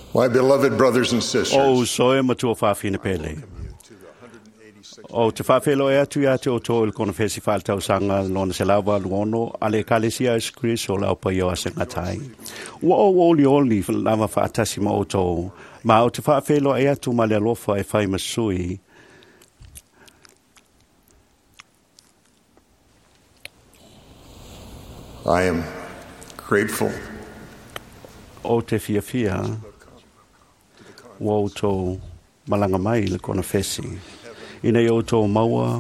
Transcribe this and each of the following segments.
My beloved brothers and sisters, O soe matua whawhine pele. O te whawhelo e atu ia te o tō il kona festival tau sanga lona se lawa luono ale kalesia Iskris o lau pai o asengatai. Ua o oli lava whaatasi ma o tō. Ma o te whawhelo e atu ma le alofa e whai masui. I am grateful O te fia ua o tō malanga mai le kona fesi. Ina i o tō maua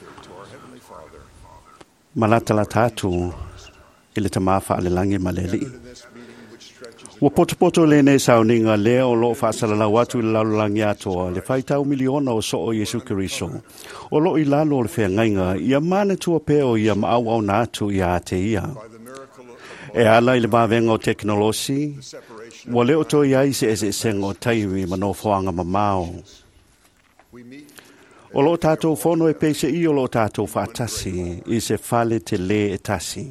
malatala tātu i le tamawha ale langi maleli. Ua potopoto le nei sauninga lea o loo whaasalalau atu i le laulangi atoa le whaitau miliona o so o Yesu Kiriso. O loo i lalo o le whea ngainga ia mane tua peo ia maau au nātu ia ate ia. E ala i le mawenga o teknolosi, ua leo to iai se ese sengo taiwi mano whaanga mamao. O lo tātou whono e peise i o lo tātou whaatasi i se whale te le e tasi.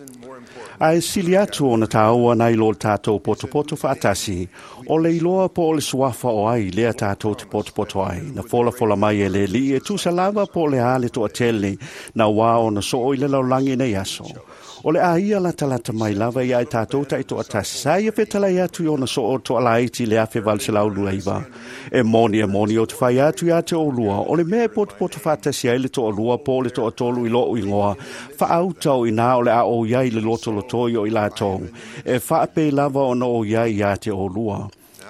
Ai sili atu o na tāua nai lo tātou potopoto whaatasi, o le iloa po o le suafa o ai lea tātou te potopoto ai, na fola mai e le li e tu sa lava po le hale to atele na wao na so o i le laulangi nei aso. O le aia la talata mai lava i ai tātou ta ito atasi. Sai e whetala i atu i ona so o to ala iti le afe valse lau lua iwa. E moni o te whai atu i ate o lua. O le mea poto whatasi ai le to o lua po le to o tolu i lo i ngoa. Wha autau i nā o le a o iai le loto lotoi o i la tong. E wha ape lava o na o iai i ate o lua.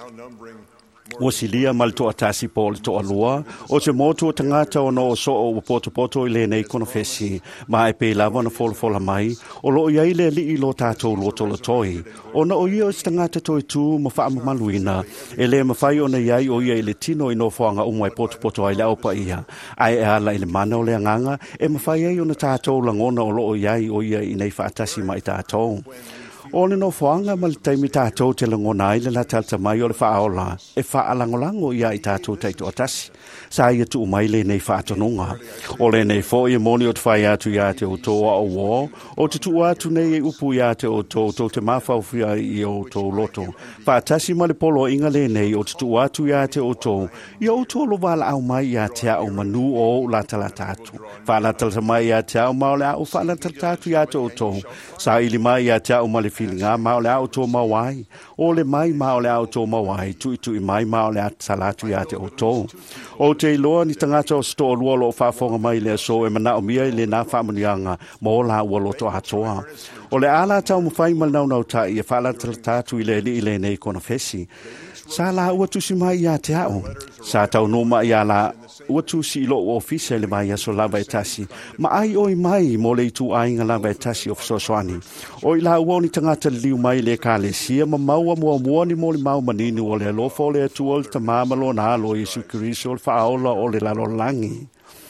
O silia mal to atasi po le to alua o te motu o tangata o no so o poto i le nei kono fesi ma e pe lava na fola mai o lo ia le li lo tato lo to toi o na o ia o tangata toi tu ma fa maluina e le ma fai o na ia o ia le tino i no foanga o mai poto ai le opa ia ai e ala ile mana o le nganga e ma fai ai o na tato langona o lo ia o ia i nei fa atasi mai tato. O le no whaanga ma le taimi tātou te langona ai le la talta mai o le whaaola e whaalangolango ia i tātou taito atasi. Sa ia tu mai le nei whaatononga. O le nei fo i moni o te whai atu ia te o toa o wō. O te tu atu nei e upu ia te o tō te mawhauwhia i o tō loto. Whaatasi ma le polo inga le nei o te tu atu ia te o tō. I o tō lo wala au mai ia te au manu o la tala tātu. Whaalatala mai ia te au maole au whaalatala tātu ia te o tō. Sa ili mai ia te au ma le filinga maole au tō mawai. O le mai maole au tō mawai. Tui mai maole au salatu ia te o tō. O te iloa ni tangata o sto lua lo whafonga mai le so e mana o mia i le nā whamanianga mo la ua loto atoa. O le ala tau mwhai nau tai e whalatala tātu i le nei kona fesi. Sa la ua tusi mai ia te ao. Sa tau noma ia la ua tusi ilo o ofisa le mai aso lava e tasi. Ma ai oi mai mo le itu ainga lava e tasi o fisosoani. O i la ua ni tangata liu mai le ka le sia ma maua mua ni mo le mau manini o le alofo le atua o le tamamalo na alo Yesu Kiriso o le whaola o le lalolangi.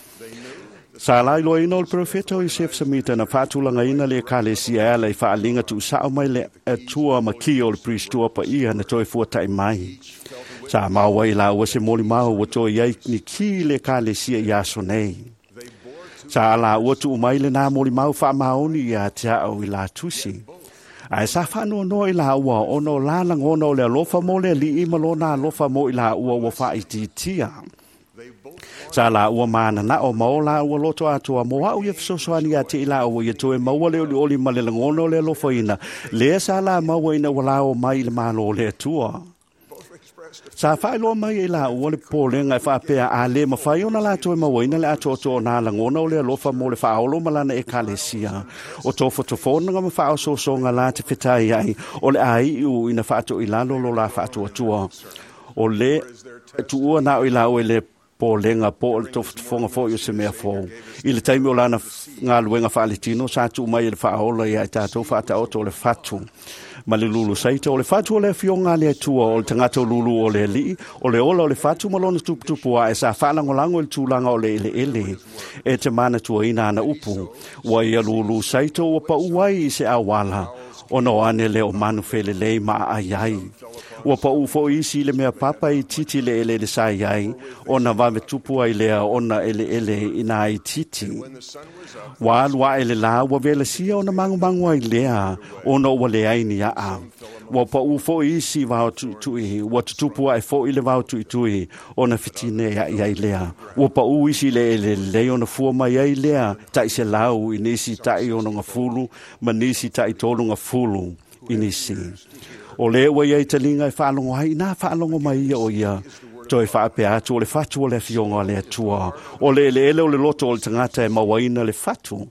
Sa lai lo ino le profeta o Yosef Samita na whaatulanga ina le ka le sia ala i whaalinga tu sao mai le atua ma ki o le pristua pa ia na toi fuatai mai. Sa maua i la ua se moli mahu wa toi iai ni ki le ka le sia i aso nei. Sa la ua tu umai le nā moli mahu wha maoni i a tia au i la tusi. Ai sa whanua no i la ua ono la langona o le alofa mo le li ima lo na alofa mo i la ua wa wha i titia. Sa la ua mana na o mao la ua loto atua mo au ia fisosoani a te ila ua ia toe maua le oli ma le langona o le alofa ina. Le sa la maua ina wala o mai le malo o le atua. Sa whaelo mai e la ua le pōlenga e whaapea a le mawhai ona la toi mawaina le atoto na langona o le alofa mo le whaolo malana e kalesia. O tofo tofonanga ma whao sosonga la te whetai ai o le ai u ina whaato i lalo lo la whaato atua. O le tuua na o i la o le pōlenga po le tofonga fo i o se mea fo. I le taimi o lana ngā luenga whaalitino sa tu mai le whaola i a tātou whaata oto o le whatu. Ma le lulu saita o le fatu o le fionga le tua o le tangata o lulu o le li o le ola o le fatu malona tuputupu a e sa whalangolango i le tūlanga o le ele e te mana tua ina ana upu wa ia lulu saita o pa uai i se awala o no ane le o manu fele lei ma ai ai Ua pa ufo isi le mea papa I titi le ele le sai ai, ona vave tupu ai lea ona ele ina ai titi. Wa alua ele la ua vele sia ona mangu ai lea, ona ua le ai ni aa. Wa pa ufo isi vau tui, wa tutupu ai fo ile vau tui, ona fitine ai lea. Wa pa isi le ele le ona fua mai ai lea, tai se lau inisi tai ona ngafulu, manisi tai tolu ngafulu inisi. O le ua iai talinga e whaalongo hai, nā whaalongo mai ia o ia, toi whaape atu o le fatu o le fionga o le atua, o le ele o le loto o le tangata e mawaina le fatu.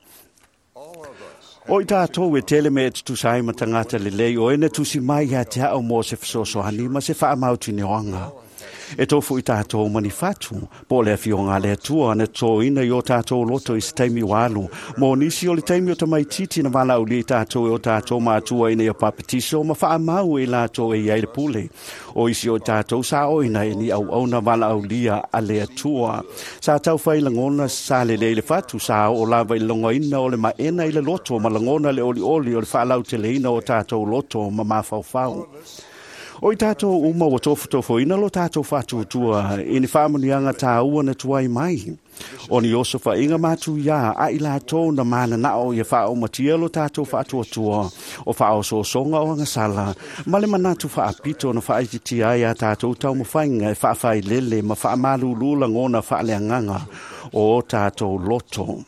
O I tātou e tele me tu sai ma tangata le lei, o ene tusi mai ha te hao mo se fisoso hani, ma se wha mauti ne oanga. E tofu I tātou mani fatu, po le fionga le atua, ne tō ina I o tātou loto I se taimi walu. Mo nisi o le taimi o tamai titi na wala u li tātou e o tātou mātua ina I o papetiso, ma wha mau e lātou e iai le pule. O isi o tātou sa o ina e ni au na wala au lia a le atua. Sa tau whai langona sa le le fatu, sa o lawa I longa ina o le maena I le loto, ma langona le oli o le whalau te le ina o tātou loto, ma mawhau. O I tātou uma o tofo ina lo tātou whatu tua, ini whamanianga tā ua na tuai mai. O ni oso wha inga mātu ia, a I lātou na mana nao I whao matia lo tātou whatu tua, o whao so songa o ngasala, male manatu wha apito na wha iti ai a tātou tau mawhainga e wha whai lele, ma wha malu lula ngona wha leanganga o tātou loto.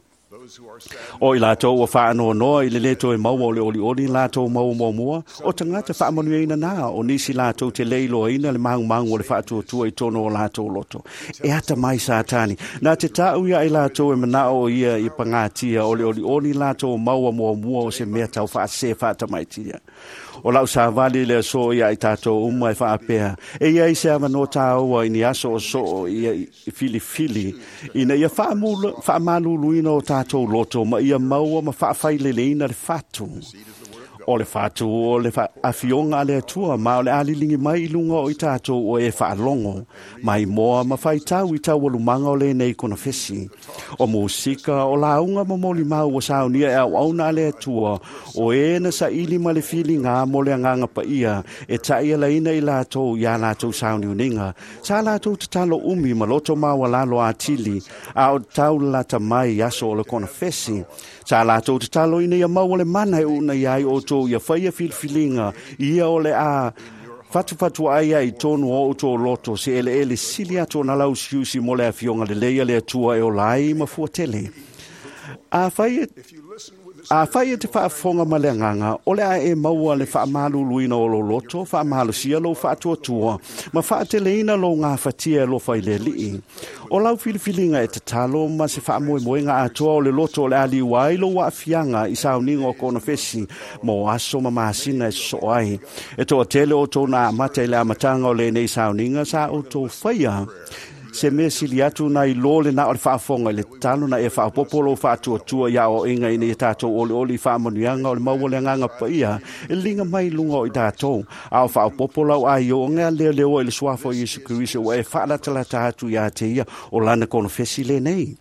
O I lātou o whaano noa I le leto e maua o le oli lātou mua, o tangata whaamanuina nā, o nisi lātou te leilo ina le mangu o le whaatua I tono o lātou loto. E ata mai sātani, nā te tāu ia I lātou e manao ia I pangatia o le oli lātou maua mua o se mea tau whaase whaatamaitia. O lau sa vali le so ia I tātou uma e whaapea. E ia I se avano tāua I ni aso o so I fili. Ina ia whaamalulu ina o tātou loto, ma ia maua ma whaafai ina le fatu. O le fatu o le afionga le atua, ma o le alilingi mai lunga o I tātou o e whaalongo. Mai moa ma whai tau I tau walumanga o le nei kona fesi. O musika o launga ma moli mau o saunia e au auna le atua, o e na sa ili ma le fili ngā mo le anganga pa ia, e tai ala ina I lātou ia lātou sauni uninga. Sa lātou te talo umi ma loto maua lalo atili, a o tau lata mai aso o le kona fesi. Sa lātou te talo ina ia mau le mana e una iai o tō ia whaia filfilinga, ia o le a fatu ai ai tonu o tō loto se ele sili ato na lau siusi mo le afionga le leia le atua e o lai ma fuatele. A whaia te whaafonga ma le nganga, o le a e maua le whaamalu luina o lo loto, whaamalu sia lo whaatua, ma whaatele ina lo ngā whatia lo whai le lii. O lau filifilinga e te talo, ma se whaamoe ngā atua o le loto o le ali wai lo wa fianga I sauninga o kona fesi, mo aso ma maasina e so ai. E toa tele o tō na amata I le amatanga o le nei sauninga, sa o tō whaia. Se me sili atu na I lole na o le whaafonga le talo na e whaapopolo whaatua ia o inga ina I tātou oli whaamanuanga o le maua le nganga pa ia, e linga mai lunga o I tātou. A o whaapopolo au ai o ngā leo e le suafo I Yesu Kirisa o e whaalatalata atu ia te ia o lana kono fesi le nei.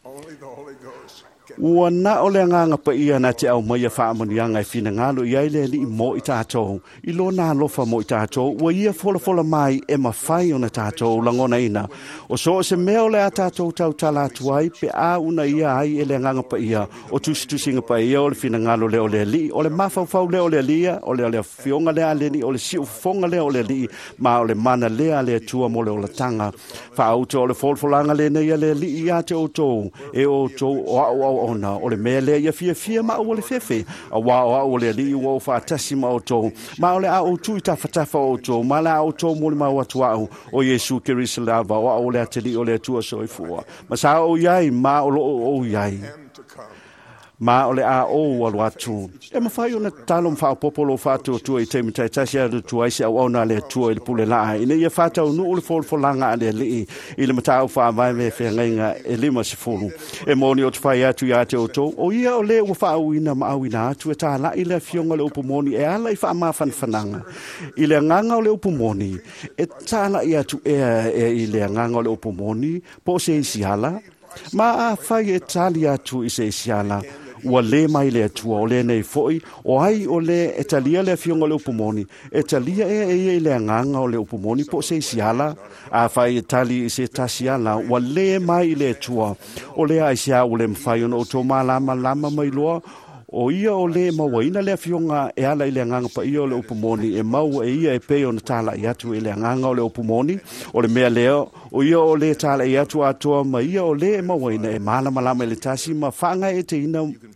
Ua na o le nganga pa ia na te au mai a whaamanianga e whina ngalo I aile li mo I tātou. I lo nā lofa mo I tātou, ua ia fola mai e mawhai o na tātou langona ina. O so se mea o le a tātou tau talatu ai, pe a una ia ai e le nganga pa ia, o tusinga pa ia o le whina ngalo le o le li, o le mawhau le o le lia, o le fionga le a le ni, o le siufonga le o le li, ma o le mana le a le tua mo le o le tanga. Whaauto o le folfolanga le nei a le li I a te o tō, e o tō o ona o le mea le ia fia ma o le fefe a wa o le li o fa tasi ma o to ma o le a o tu ta fatafa o to ma la o to mo le ma o tua o Yesu Kirisa lava o le ateli o le tua soifua ma sa o yai ma o yai ma o le a o alu atu. E mawhai o na talo mwha o popolo whātua tua I te mitai tasi adu tua isi au au na le tua I le pule laa. Ina ia whātau nu o le folfolanga a le li I le matau whaamai me whengainga e lima se fulu. E moni o te whai atu I ate o tō. O ia o le ua whaauina ma auina atu e tā la I le fionga le upumoni e ala I whaamawhan whananga. I le nganga o le upumoni e tā la I atu I le nganga o le upumoni po se isi ala. Ma a whai e tali atu I se isi ala. ua le mai le atua o le nei foi o ai o le e talia le fionga le upumoni e talia e le nganga o le upumoni po se siala a fai e tali se tasiala ua le mai le atua o le aisia o le mwhai ono o tō malama lama mai loa o ia o le mawaina le fionga e ala i le nganga pa ia o le upumoni e mau e ia e peo na tala i atu i le nganga o le upumoni o le mea leo o ia o le tala i atu atua ma ia o le mawaina e malama lama le tasi ma whanga e te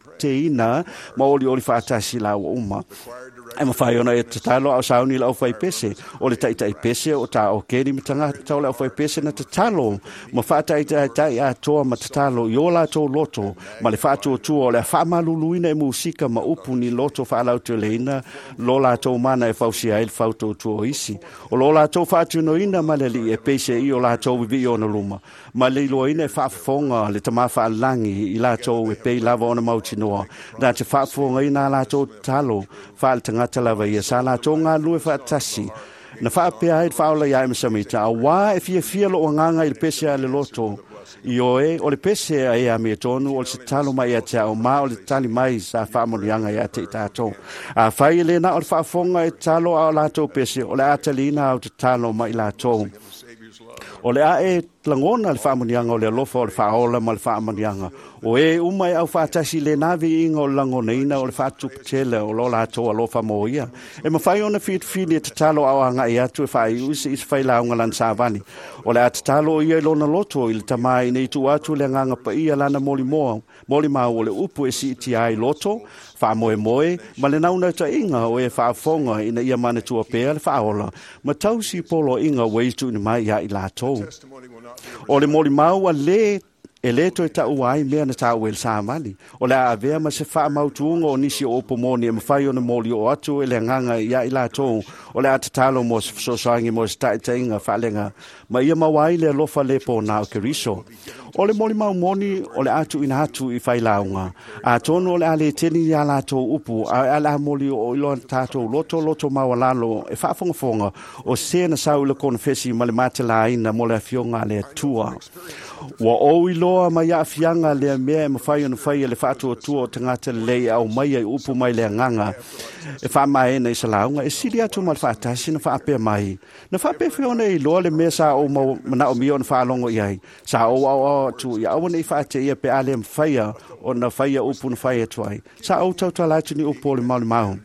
ina ma oli whaatasi la o uma e mawhai ona e tatalo au sauni la au whai pese o le taitai pese o ta o keri mitanga tau la au whai pese na tatalo ma whaatai a toa ma tatalo i ola tō loto ma le whaatua tua o le whaamaluluina e musika ma upu ni loto whaalau te leina lola tō mana e whausia e whautua tua isi o lola tō whaatunoina ma le li e pese i o la tō vivi o na luma ma le iloina e whaafonga le tama whaalangi i la tō e pei lava o na mautinoa na te whaafonga i na la tō talo whaaltanga talava ia sa la tonga lue fatasi na fa pe ai faula ia me samita wa e fia lo nganga il pese ale loto io e o le pese ai a me tonu o se talo mai ata o ma o le tali mai sa fa mo yanga ia te tato a fai le na o fa fonga e talo a la to pese o le atalina o te talo mai la to o le a e langona le fa mo yanga o le lofa o le fa ola mal fa mo yanga o e umai au fatasi le navi ingo langona ina o le fatu tele o lola to lo fa moia e ma fai ona fit fili te talo au anga ia tu fai usi is fai la nga lan savani o le at talo ia lona loto il tamai nei tu atu le nganga pa ia lana moli ma o le upu e si ti ai loto fa moe ma le nauna ta inga o e fa fonga ina ia mane tu pe fa ola ma tausi polo inga we tu ni mai ia ila to o le moli mau le e le to ta uai me na ta wel samali o la ave ma se fa mautungo o nisi o pomoni e mfai ona moli o atu ele nganga ia ila to o le atatalo mo so sangi mo sta inga falenga ma ia mawai le lofa le po na keriso o le moli mau moni o le atu ina atu i fai launga a tono le ale teni ya la to upu a la moli o ilo tato loto mawalalo e fa fonga o se na sau le confessi ma le matela ina mo le fionga le tua wa o iloa mai a fianga le mea ma fai ona fai le fatu tua tangata le au mai ai upu mai le nganga e fa mai nei salaunga e sili atu mal fatasi na fa pe mai na fa pe fiona i lo le mesa o na o mion fa longo i sa o tu ya o nei fa te ia pe ale mfaia o na faia upu na faia tuai sa o tau tala tu ni upu le mau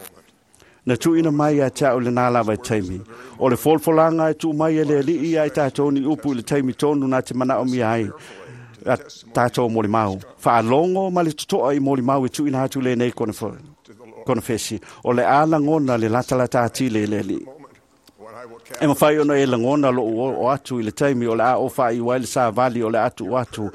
na tu ina mai a tau le nala vai taimi o le folfolanga tu mai le li i ai tatou ni upu le taimi tonu na te mana o mi ai tatou moli mau fa longo ma le tutoa i moli mau tu ina hatu le nei konfesi o le ala ngona le latala tati le li e ma fai ona e la ngona lo o atu i le taimi o le a o fa i waile sa vali o le atu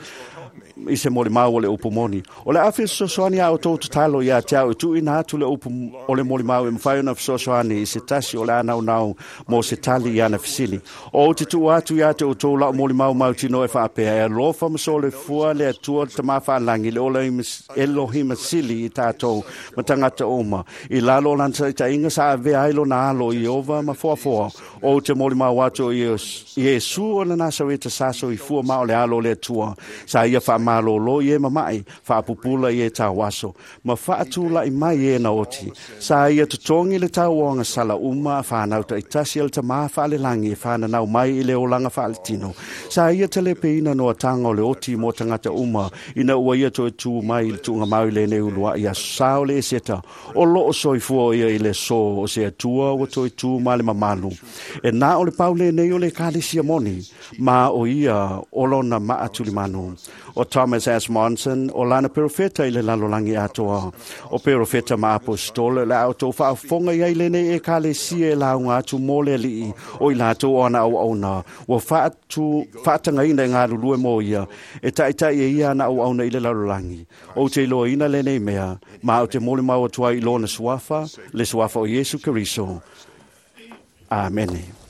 i se moli mau o le upumoni. O le afi sosoani a o tō talo i a teau i tu ina atu le o le moli mau e mwhai ona sosoani i se tasi o le anau mo se tali i ana fisili. O te tu atu i a te o tō la o moli mau tino e whaapea e lofa maso le fua le atua te mawhalangi le ola Elohim sili i tātou ma tangata oma. I lalo lanta i ta inga sa ave ailo na alo i ova ma foa. O te moli mau atu i Yesu o na nasa weta saso i fua mao le alo le atua. Sa ia malolo ye mamai fa pupula ye tawaso ma fa tula i mai ye na oti sa ia tutongi le tawanga sala uma fa na ta itasiel ta ma fa le langi fa na na mai le olanga fa altino sa ia tele peina no tanga le oti mo tangata uma ina ua ia to tu mai tunga mai le ne ulua ia sa le seta o lo so i fu ia ile so o se tua o to tu male mamalu e na o le paule ne o le kalisia moni ma o ia olona ma atulimano o Thomas S. Monson o lana profeta ile lalolangi atoa o profeta ma apostole la auto fa fonga ia ile ne e kalesia la unga atu mole li o ila to ona o ona o fa tanga ina nga lulu mo ia e tai ia na o ona ile lalolangi o te lo ina le ne mea ma o te mole ma o tua i lona suafa le suafa o Yesu Keriso. Amen.